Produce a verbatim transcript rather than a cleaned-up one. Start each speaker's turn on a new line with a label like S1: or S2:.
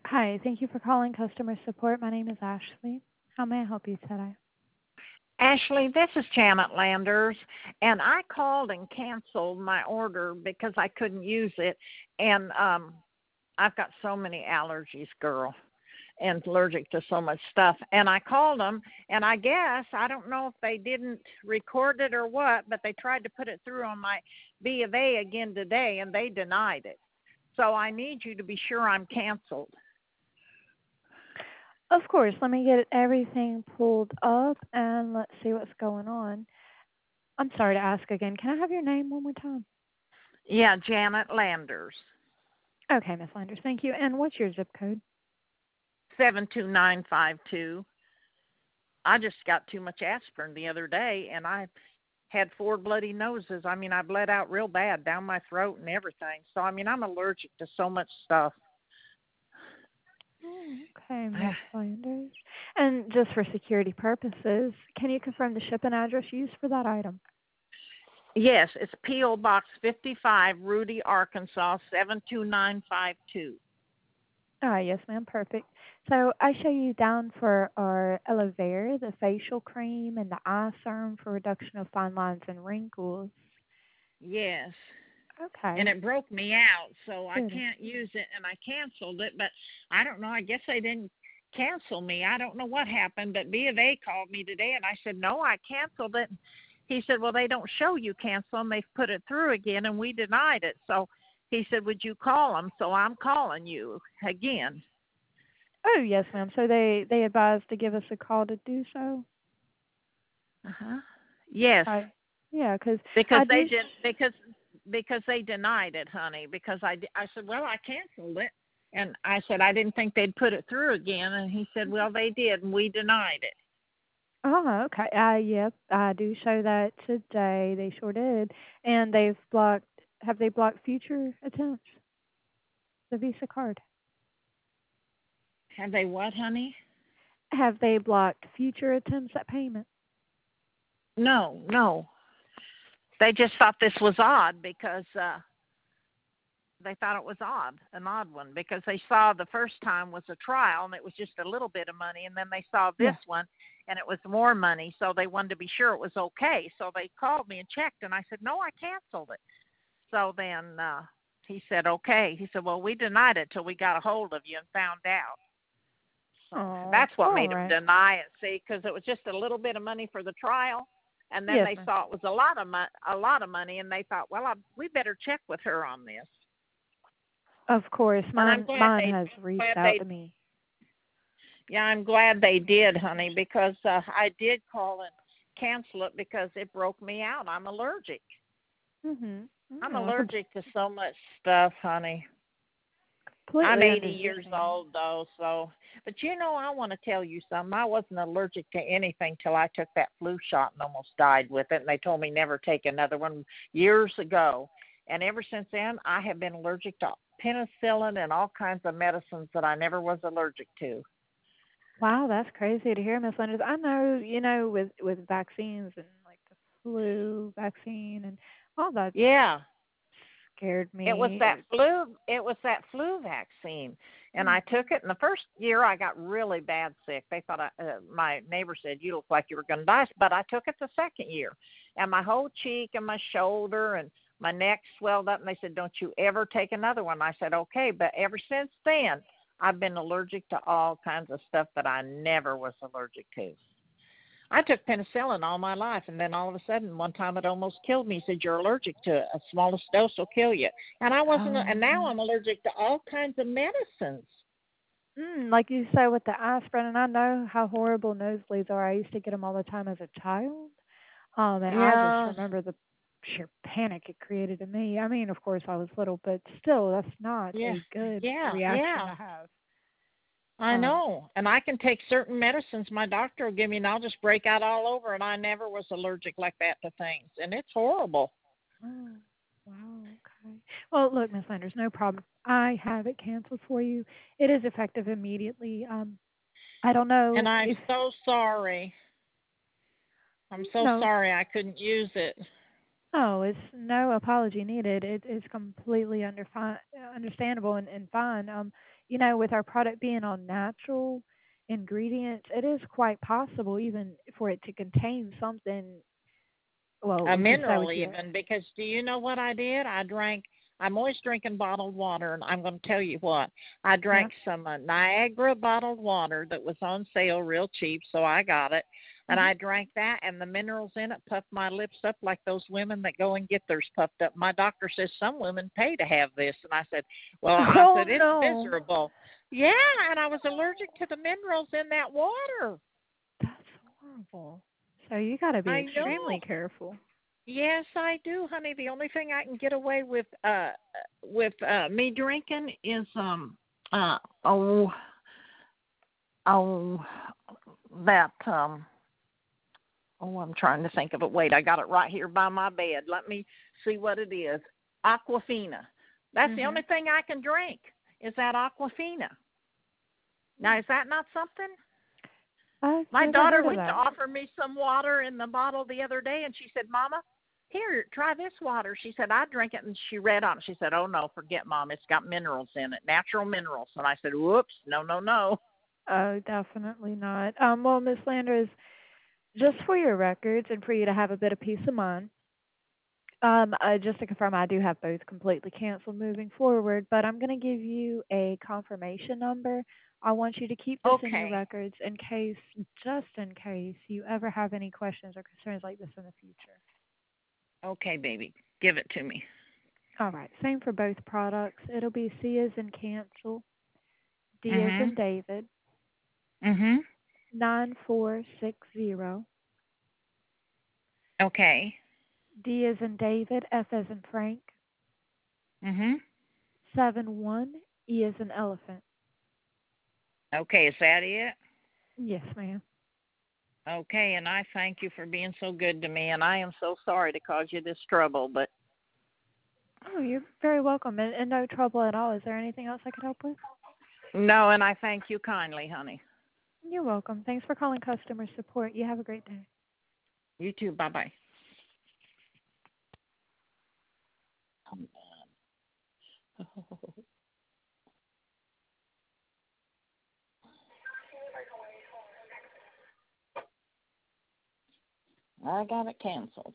S1: Hi, thank you for calling customer support. My name is Ashley. How may I help you today?
S2: Ashley, this is Janet Landers, and I called and canceled my order because I couldn't use it. And um, I've got so many allergies, girl, and allergic to so much stuff. And I called them, and I guess, I don't know if they didn't record it or what, but they tried to put it through on my B of A again today, and they denied it. So I need you to be sure I'm canceled.
S1: Of course, let me get everything pulled up and let's see what's going on. I'm sorry to ask again. Can I have your name one more time?
S2: Yeah, Janet Landers,
S1: Okay, Miss Landers, thank you. And what's your zip code?
S2: seven two nine five two. I just got too much aspirin the other day, and I had four bloody noses. I mean, I bled out real bad down my throat and everything. So, I mean, I'm allergic to so much stuff.
S1: Oh, okay, Miss Landers. And just for security purposes, can you confirm the shipping address used for that item?
S2: Yes, it's P O. Box fifty-five, Rudy, Arkansas, seven two nine five two.
S1: Ah, yes, ma'am. Perfect. So I show you down for our aloe vera, the facial cream, and the eye serum for reduction of fine lines and wrinkles.
S2: Yes. And
S1: Okay,
S2: it broke me out, so I
S1: good.
S2: can't use it, and I canceled it. But I don't know. I guess they didn't cancel me. I don't know what happened, but B of A called me today, and I said, no, I canceled it. He said, well, they don't show you cancel, and they've put it through again, and we denied it. So he said, would you call them? So I'm calling you again.
S1: Oh, yes, ma'am. So they they advised to give us a call to do so.
S2: Uh-huh. Yes,
S1: Okay. Yeah, because
S2: because
S1: I
S2: they
S1: do.
S2: did
S1: Sh-
S2: because because they denied it, honey. Because I I said, well, I canceled it, and I said I didn't think they'd put it through again, and he said, well, they did, and we denied it.
S1: oh, okay. Uh, yep, I do show that today. They sure did, and they've blocked. Have they blocked future attempts? The Visa card.
S2: Have they what, honey?
S1: Have they blocked future attempts at payment?
S2: No, no. They just thought this was odd because uh they thought it was odd, an odd one, because they saw the first time was a trial and it was just a little bit of money, and then they saw this
S1: Yeah.
S2: one and it was more money, so they wanted to be sure it was okay. So they called me and checked, and I said, no, I canceled it. So then uh he said, okay. He said, well, we denied it till we got a hold of you and found out. So
S1: Oh,
S2: that's what
S1: all
S2: made them
S1: right.
S2: deny it. See, because it was just a little bit of money for the trial, and then
S1: Yes,
S2: they
S1: ma'am.
S2: saw it was a lot of mo- a lot of money, and they thought, well, I, we better check with her on this.
S1: Of course,
S2: And I'm
S1: mine
S2: glad
S1: mine
S2: they
S1: has reached
S2: glad
S1: out
S2: they
S1: to me.
S2: yeah, I'm glad they did, honey, because uh, I did call and cancel it because it broke me out. I'm allergic.
S1: Mhm.
S2: I'm
S1: Yeah, I com-
S2: allergic to so much stuff, honey. I'm
S1: completely
S2: eighty years
S1: understand.
S2: old though, so but you know I want to tell you something. I wasn't allergic to anything till I took that flu shot and almost died with it, and they told me never take another one years ago. And ever since then I have been allergic to penicillin and all kinds of medicines that I never was allergic to.
S1: Wow, that's crazy to hear, Miss Landers. I know, you know, with with vaccines and like the flu vaccine and all that
S2: Yeah.
S1: scared
S2: It was
S1: me.
S2: that
S1: It,
S2: flu. It was that flu vaccine, and I
S1: mhm.
S2: took it. And the first year, I got really bad sick. They thought I, uh, my neighbor said you look like you were going to die. But I took it the second year, and my whole cheek and my shoulder and my neck swelled up. And they said, "Don't you ever take another one?" I said, "Okay." But ever since then, I've been allergic to all kinds of stuff that I never was allergic to. I took penicillin all my life, and then all of a sudden, one time it almost killed me. He said, you're allergic to it. A smallest dose will kill you. And I wasn't, and now
S1: Oh.
S2: I'm allergic to all kinds of medicines.
S1: Mm, like you say with the aspirin, and I know how horrible nosebleeds are. I used to get them all the time as a child. Um, and I just
S2: Yeah,
S1: remember the sheer panic it created in me. I mean, of course, I was little, but still, that's not
S2: yeah,
S1: a good
S2: yeah,
S1: reaction
S2: yeah.
S1: to have.
S2: I
S1: Um,
S2: know. And I can take certain medicines my doctor will give me, and I'll just break out all over. And I never was allergic like that to things. And it's horrible.
S1: oh, wow, okay. Well, look, Miss Landers, no problem. I have it canceled for you. It is effective immediately. Um, I don't
S2: And
S1: know
S2: I'm
S1: if
S2: so sorry. I'm so
S1: no,
S2: sorry I couldn't use it.
S1: no, it's no apology needed. It is completely under understandable and, and fine. Um, you know, with our product being all natural ingredients, it is quite possible even for it to contain something. Well,
S2: A
S1: you just said
S2: mineral
S1: with your
S2: even, because do you know what I did? I drank, I'm always drinking bottled water, and I'm going to tell you what. I
S1: yeah.
S2: drank some uh, Niagara bottled water that was on sale real cheap, so I got it. And
S1: Mhm.
S2: I drank that, and the minerals in it puffed my lips up like those women that go and get theirs puffed up. My doctor says some women pay to have this. And I said, well, I
S1: Oh
S2: said, it's
S1: no,
S2: miserable. Yeah, and I was allergic to the minerals in that water.
S1: that's horrible. So you got to be
S2: I know.
S1: extremely careful.
S2: Yes, I do, honey. The only thing I can get away with uh with uh me drinking is um uh oh oh that um oh I'm trying to think of it. Wait, I got it right here by my bed. Let me see what it is. Aquafina. That's the
S1: Mhm.
S2: only thing I can drink is that Aquafina. Now is that not something?
S1: I've
S2: My
S1: never
S2: daughter
S1: heard of
S2: went to
S1: that.
S2: offer me some water in the bottle the other day, and she said, Mama, here, try this water. She said, I drink it, and she read on it. She said, oh, no, forget, Mom. It's got minerals in it, natural minerals. And I said, whoops, no, no, no.
S1: Oh, definitely not. Um, well, Miss Landers, just for your records and for you to have a bit of peace of mind, um, uh, just to confirm, I do have both completely canceled moving forward, but I'm going to give you a confirmation number. I want you to keep this in your
S2: Okay.
S1: records in case, just in case, you ever have any questions or concerns like this in the future.
S2: Okay, baby. Give it to me.
S1: All right, same for both products. It'll be C as in cancel, D as in
S2: Mhm.
S1: David,
S2: Mhm.
S1: nine four six zero,
S2: Okay.
S1: D as in David, F as in Frank,
S2: Mhm.
S1: seven one, E as in elephant.
S2: Okay, is that it?
S1: Yes, ma'am.
S2: Okay, and I thank you for being so good to me, and I am so sorry to cause you this trouble, but
S1: Oh, you're very welcome, and, and no trouble at all. Is there anything else I could help with?
S2: no, and I thank you kindly, honey.
S1: You're welcome. Thanks for calling customer support. You have a great day.
S2: You too. Bye-bye. I got it canceled.